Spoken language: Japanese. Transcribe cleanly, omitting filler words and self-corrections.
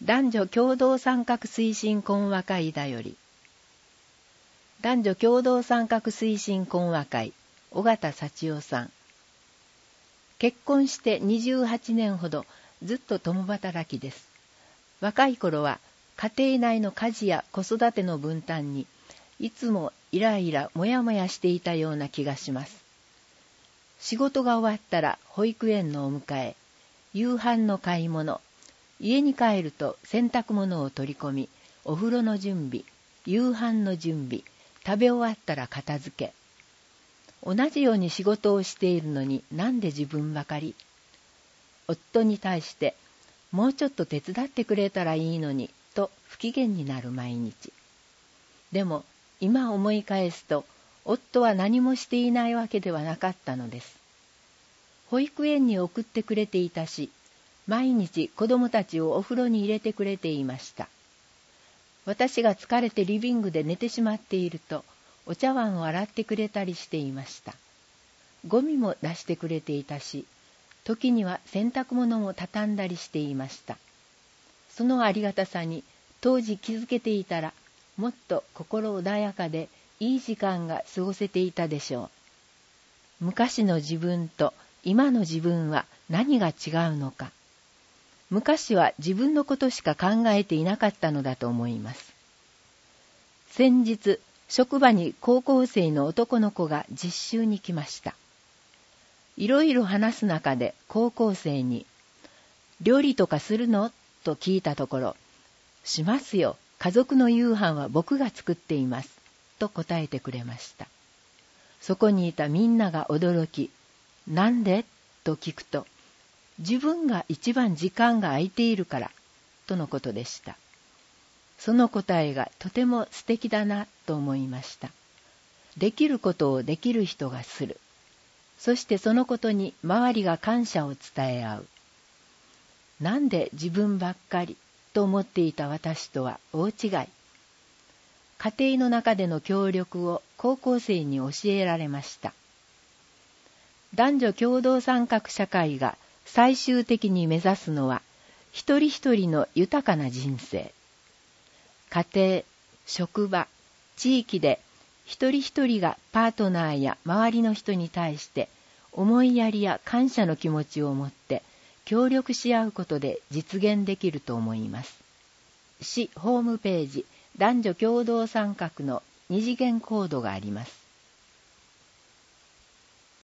男女共同参画推進懇話会だより。男女共同参画推進懇話会、尾形幸代さん。結婚して28年ほどずっと共働きです。若い頃は家庭内の家事や子育ての分担にいつもイライラもやもやしていたような気がします。仕事が終わったら保育園のお迎え、夕飯の買い物、家に帰ると洗濯物を取り込み、お風呂の準備、夕飯の準備、食べ終わったら片付け。同じように仕事をしているのになんで自分ばかり。夫に対して、もうちょっと手伝ってくれたらいいのに、と不機嫌になる毎日。でも、今思い返すと、夫は何もしていないわけではなかったのです。保育園に送ってくれていたし、毎日子供たちをお風呂に入れてくれていました。私が疲れてリビングで寝てしまっていると、お茶碗を洗ってくれたりしていました。ゴミも出してくれていたし、時には洗濯物も畳んだりしていました。そのありがたさに当時気づけていたら、もっと心穏やかでいい時間が過ごせていたでしょう。昔の自分と今の自分は何が違うのか。昔は自分のことしか考えていなかったのだと思います。先日、職場に高校生の男の子が実習に来ました。いろいろ話す中で高校生に、料理とかするの？と聞いたところ、しますよ。家族の夕飯は僕が作っています。と答えてくれました。そこにいたみんなが驚き、なんで？と聞くと、自分が一番時間が空いているから、とのことでした。その答えがとても素敵だなと思いました。できることをできる人がする。そしてそのことに周りが感謝を伝え合う。なんで自分ばっかりと思っていた私とは大違い。家庭の中での協力を高校生に教えられました。男女共同参画社会が最終的に目指すのは一人一人の豊かな人生。家庭、職場、地域で一人一人がパートナーや周りの人に対して思いやりや感謝の気持ちを持って協力し合うことで実現できると思います。市ホームページ男女共同参画の二次元コードがあります。